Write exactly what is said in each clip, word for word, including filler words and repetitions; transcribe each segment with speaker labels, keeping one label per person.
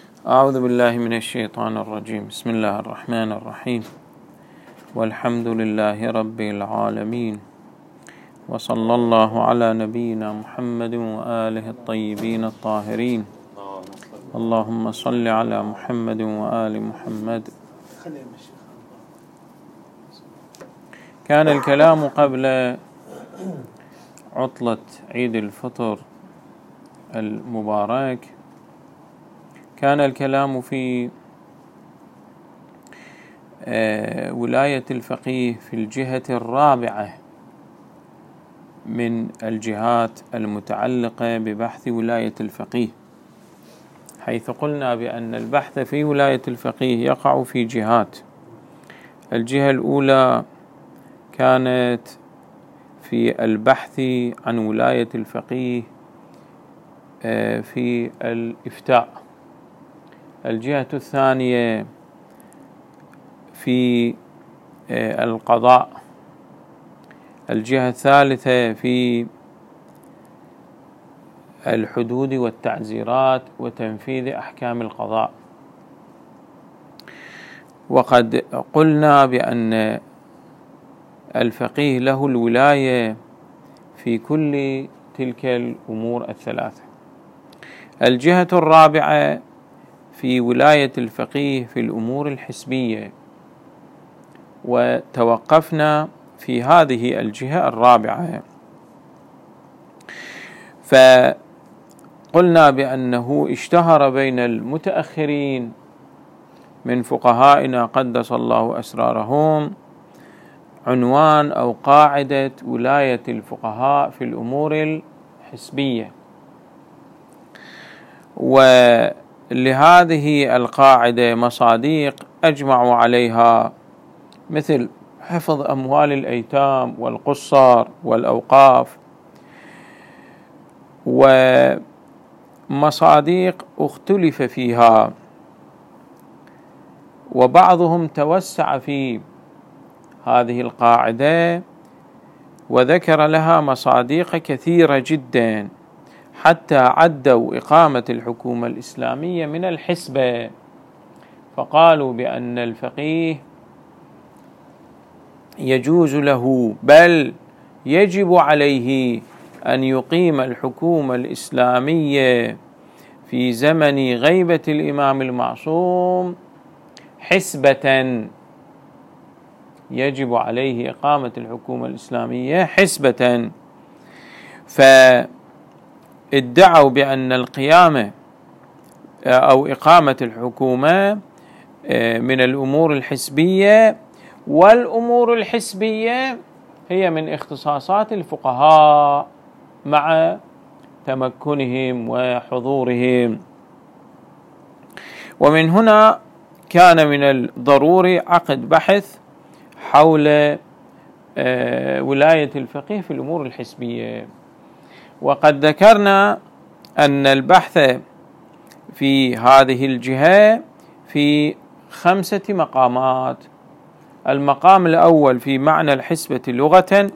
Speaker 1: أعوذ بالله من الشيطان الرجيم. بسم الله الرحمن الرحيم، والحمد لله رب العالمين، وصلى الله على نبينا محمد وآله الطيبين الطاهرين. اللهم صل على محمد وآل محمد. كان الكلام قبل عطلة عيد الفطر المبارك، كان الكلام في ولاية الفقيه في الجهة الرابعة من الجهات المتعلقة ببحث ولاية الفقيه، حيث قلنا بأن البحث في ولاية الفقيه يقع في جهات. الجهة الأولى كانت في البحث عن ولاية الفقيه في الإفتاء، الجهة الثانية في القضاء، الجهة الثالثة في الحدود والتعزيرات وتنفيذ أحكام القضاء. وقد قلنا بأن الفقيه له الولاية في كل تلك الأمور الثلاثة. الجهة الرابعة في ولاية الفقيه في الأمور الحسبية، وتوقفنا في هذه الجهة الرابعة، فقلنا بأنه اشتهر بين المتأخرين من فقهائنا قدس الله أسرارهم عنوان أو قاعدة ولاية الفقهاء في الأمور الحسبية. ولهذه القاعدة مصاديق أجمعوا عليها، مثل حفظ أموال الأيتام والقصار والأوقاف، ومصاديق اختلف فيها، وبعضهم توسع في هذه القاعدة وذكر لها مصاديق كثيرة جدا، حتى عدوا إقامة الحكومة الإسلامية من الحسبة، فقالوا بأن الفقيه يجوز له بل يجب عليه أن يقيم الحكومة الإسلامية في زمن غيبة الإمام المعصوم حسبة، يجب عليه إقامة الحكومة الإسلامية حسبة. فادعوا بأن القيامة أو إقامة الحكومة من الأمور الحسبية، والأمور الحسبية هي من اختصاصات الفقهاء مع تمكنهم وحضورهم. ومن هنا كان من الضروري عقد بحث حول ولاية الفقيه في الأمور الحسبية. وقد ذكرنا أن البحث في هذه الجهة في خمسة مقامات. المقام الأول في معنى الحسبة لغة،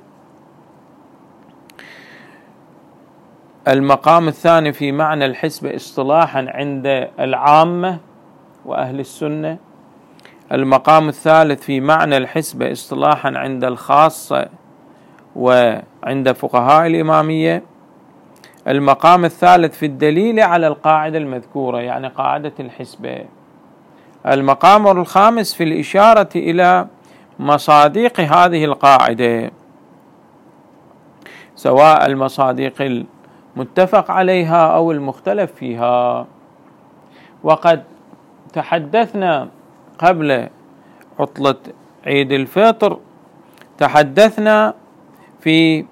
Speaker 1: المقام الثاني في معنى الحسبة اصطلاحا عند العامة وأهل السنة، المقام الثالث في معنى الحسبة اصطلاحا عند الخاصة وعند فقهاء الإمامية، المقام الثالث في الدليل على القاعدة المذكورة يعني قاعدة الحسبة، المقام الخامس في الإشارة إلى مصاديق هذه القاعدة، سواء المصاديق المتفق عليها أو المختلف فيها. وقد تحدثنا قبل عطلة عيد الفطر، تحدثنا في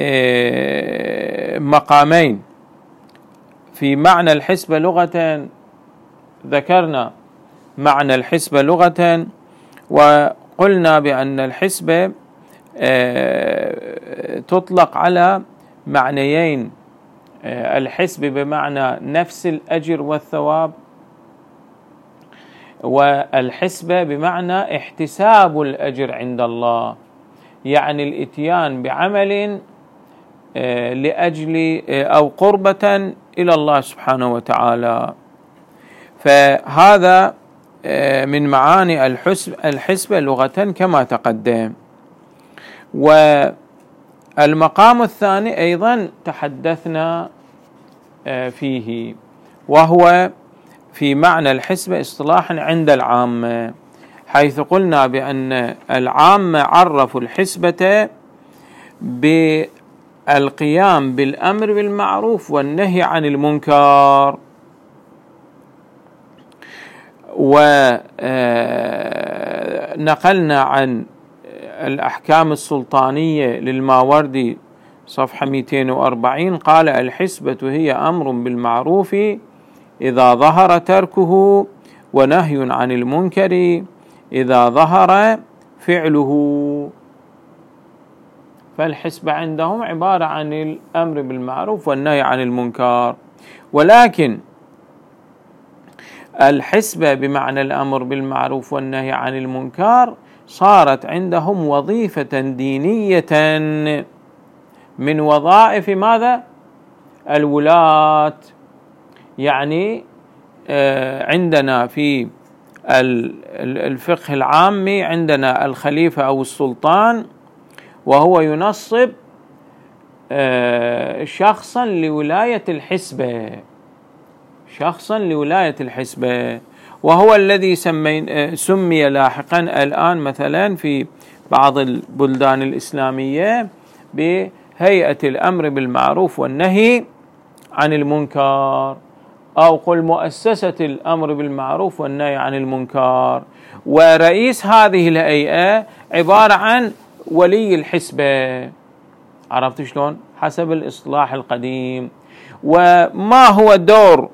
Speaker 1: مقامين. في معنى الحسبة لغة ذكرنا معنى الحسبة لغة، وقلنا بأن الحسبة تطلق على معنيين: الحسب بمعنى نفس الأجر والثواب، والحسبة بمعنى احتساب الأجر عند الله، يعني الإتيان بعمل لأجل أو قربة إلى الله سبحانه وتعالى. فهذا من معاني الحسبة لغة كما تقدم. والمقام الثاني أيضا تحدثنا فيه، وهو في معنى الحسبة اصطلاحا عند العامة، حيث قلنا بأن العامة عرفوا الحسبة بالقيام بالأمر بالمعروف والنهي عن المنكر. ونقلنا عن الأحكام السلطانية للماوردي صفحة مئتين وأربعين قال: الحسبة هي أمر بالمعروف إذا ظهر تركه، ونهي عن المنكر إذا ظهر فعله. فالحسبة عندهم عبارة عن الأمر بالمعروف والنهي عن المنكر، ولكن الحسبة بمعنى الأمر بالمعروف والنهي عن المنكر صارت عندهم وظيفة دينية من وظائف ماذا؟ الولاة. يعني عندنا في الفقه العامي عندنا الخليفة أو السلطان، وهو ينصب شخصا لولاية الحسبة، شخصا لولاية الحسبة، وهو الذي سمي لاحقا الآن مثلا في بعض البلدان الإسلامية بهيئة الأمر بالمعروف والنهي عن المنكر، أو قل مؤسسة الأمر بالمعروف والنهي عن المنكر. ورئيس هذه الهيئة عبارة عن ولي الحسبة. عرفت شلون؟ حسب الإصلاح القديم. وما هو دور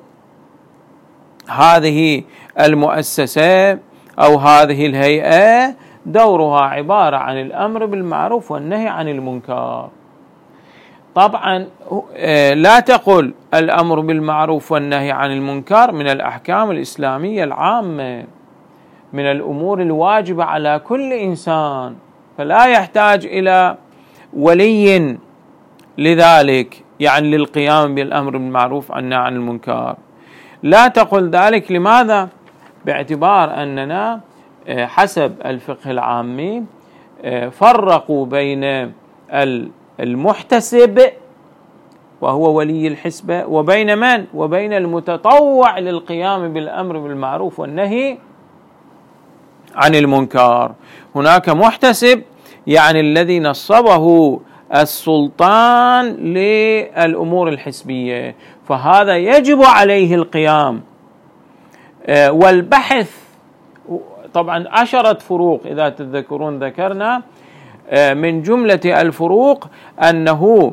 Speaker 1: هذه المؤسسة أو هذه الهيئة؟ دورها عبارة عن الأمر بالمعروف والنهي عن المنكر. طبعا لا تقل الأمر بالمعروف والنهي عن المنكر من الأحكام الإسلامية العامة، من الأمور الواجبة على كل إنسان، فلا يحتاج إلى ولي لذلك، يعني للقيام بالأمر بالمعروف والنهي عن المنكر. لا تقل ذلك. لماذا؟ باعتبار أننا حسب الفقه العامي فرقوا بين المحتسب وهو ولي الحسبة وبين من؟ وبين المتطوع للقيام بالأمر بالمعروف والنهي عن المنكر. هناك محتسب يعني الذي نصبه السلطان للأمور الحسبية، فهذا يجب عليه القيام والبحث. طبعا عشرة فروق إذا تتذكرون ذكرنا، من جملة الفروق أنه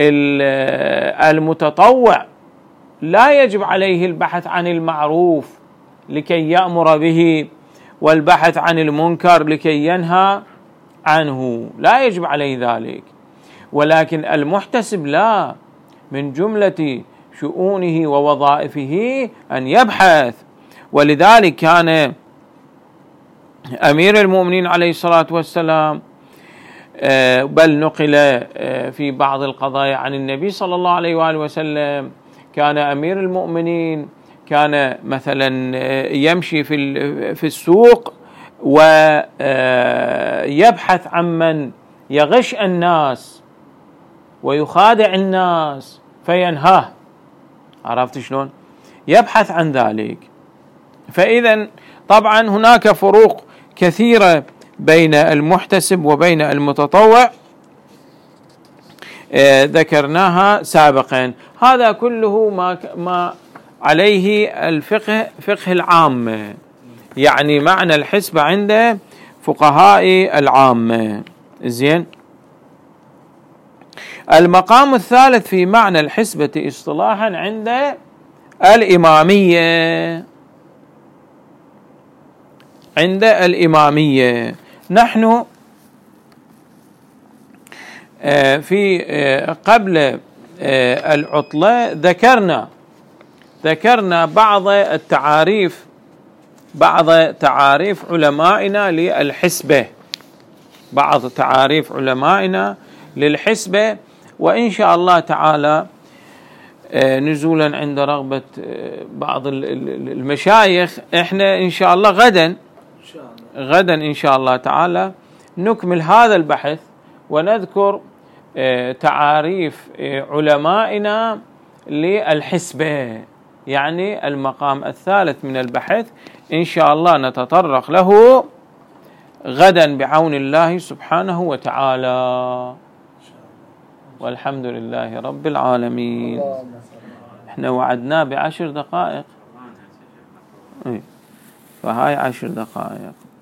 Speaker 1: المتطوع لا يجب عليه البحث عن المعروف لكي يأمر به، والبحث عن المنكر لكي ينهى عنه، لا يجب عليه ذلك. ولكن المحتسب لا، من جملة شؤونه ووظائفه أن يبحث. ولذلك كان أمير المؤمنين عليه الصلاة والسلام، بل نقل في بعض القضايا عن النبي صلى الله عليه وآله وسلم، كان أمير المؤمنين كان مثلا يمشي في في السوق ويبحث عن من يغش الناس ويخادع الناس فينهاه. عرفت شلون؟ يبحث عن ذلك. فإذا طبعا هناك فروق كثيرة بين المحتسب وبين المتطوع ذكرناها سابقا. هذا كله ما ما عليه الفقه فقه العامة، يعني معنى الحسبة عند فقهاء العامة. زين. المقام الثالث في معنى الحسبة اصطلاحا عند الإمامية. عند الإمامية نحن في قبل العطلة ذكرنا ذكرنا بعض التعاريف بعض تعاريف علمائنا للحسبة بعض تعاريف علمائنا للحسبة وإن شاء الله تعالى نزولا عند رغبة بعض المشايخ. احنا ان شاء الله غدا غدا ان شاء الله تعالى نكمل هذا البحث ونذكر تعاريف علمائنا للحسبة، يعني المقام الثالث من البحث إن شاء الله نتطرق له غدا بعون الله سبحانه وتعالى. والحمد لله رب العالمين. احنا وعدناه بعشر دقائق، فهاي عشر دقائق.